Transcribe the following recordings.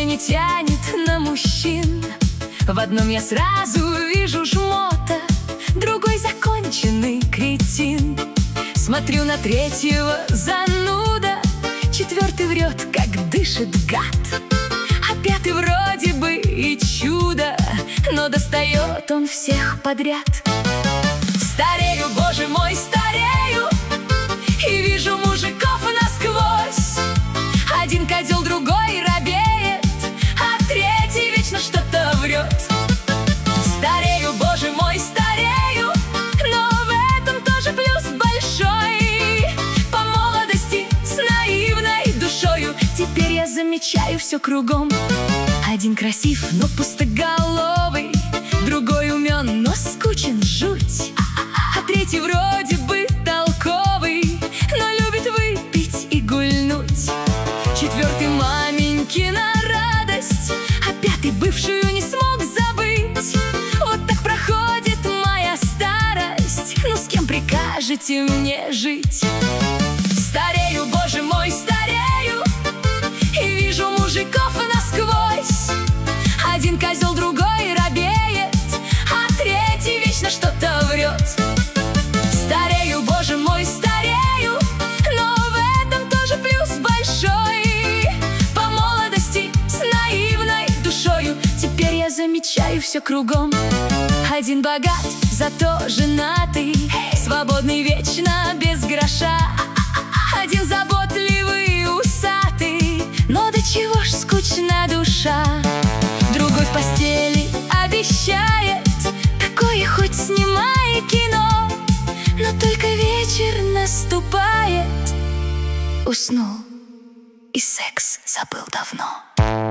не тянет на мужчин. В одном я сразу вижу жмота, другой законченный кретин. Смотрю на третьего зануда, четвертый врет, как дышит гад, а пятый вроде бы и чудо, но достает он всех подряд. Старею, боже мой, старею, и вижу мужиков насквозь. Один козел, другой робеет, а третий вечно что-то врет. Старею, боже мой, старею, но в этом тоже плюс большой. По молодости с наивной душою теперь я замечаю все кругом. Один красив, но пустоголовый, другой умен, но скучен жуть, а третий вроде бы толковый, но любит выпить и гульнуть. Четвертый маменькина радость, а пятый бывшую не смог забыть. Вот так проходит моя старость, ну с кем прикажете мне жить? Старею, боже мой, старею, и вижу мужиков насквозь. Один козел, другой робеет, а третий вечно что-то врет. Старею, боже мой, старею, но в этом тоже плюс большой. По молодости с наивной душою теперь я замечаю все кругом. Один богат, зато женатый, свободный вечно без гроша. Один заботливый, усатый, но до чего ж скучна душа. Другой в постели обещает такое, хоть снимай кино, но только вечер наступает, уснул и секс забыл давно.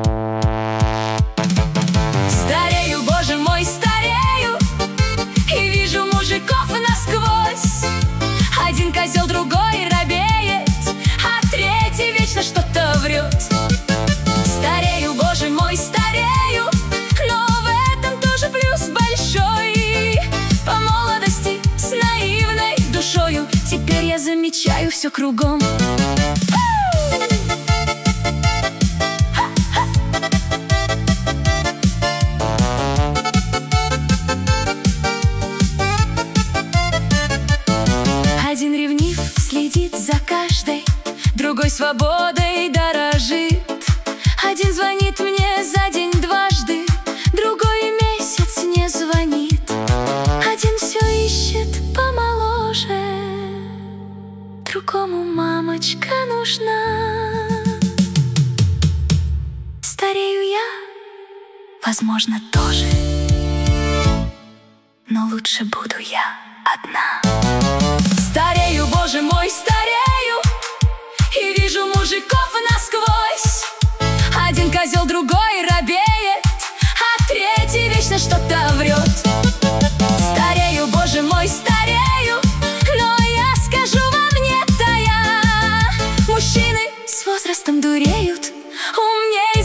Старею, боже мой, старею, и вижу мужиков насквозь. Один козел, другой робеет, а третий вечно что-то врет. Старею, боже мой, старею, но в этом тоже плюс большой. По молодости с наивной душою теперь я замечаю все кругом. Один ревнив, следит за каждой, другой свободой дорожит. Один звонит мне за день дважды, другой месяц не звонит. Один все ищет помоложе, другому мамочка нужна. Старею я, возможно, тоже, но лучше буду я одна. Старею, боже мой, старею, и вижу мужиков насквозь. Один козел, другой робеет, а третий вечно что-то врет. Старею, боже мой, старею, но я скажу вам нет, а я. Мужчины с возрастом дуреют, умнее